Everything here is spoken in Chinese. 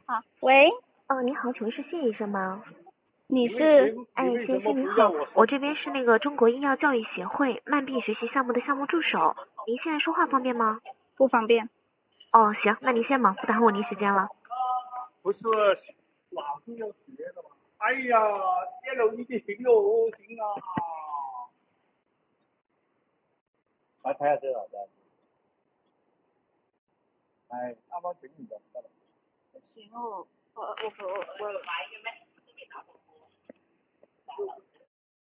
好，喂， 你好，请问是谢医生吗？ 你是？ 哎，谢医生您好，我这边是那个中国医药教育协会慢病学习项目的项目助手，您现在说话方便吗？ 不方便。 哦，行，那您先忙，不耽误您时间了。 不是老是要学的吗？哎呀，这路呢啲行路好行啊！来睇下先啦，真係。係啱啱整完就唔得啦。 行哦，我。